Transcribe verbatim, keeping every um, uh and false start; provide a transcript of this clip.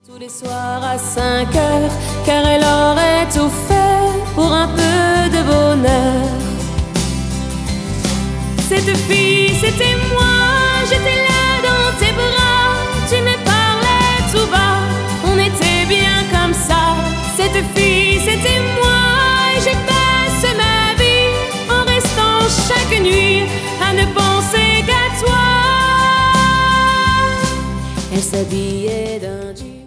Tous les soirs à cinq heures, car elle aurait tout fait pour un peu de bonheur. Cette fille, c'était moi, j'étais là dans tes bras. Tu me parlais tout bas, on était bien comme ça. Cette fille, c'était moi, et je passe ma vie en restant chaque nuit à ne penser qu'à toi. Elle s'habillait d'un jean.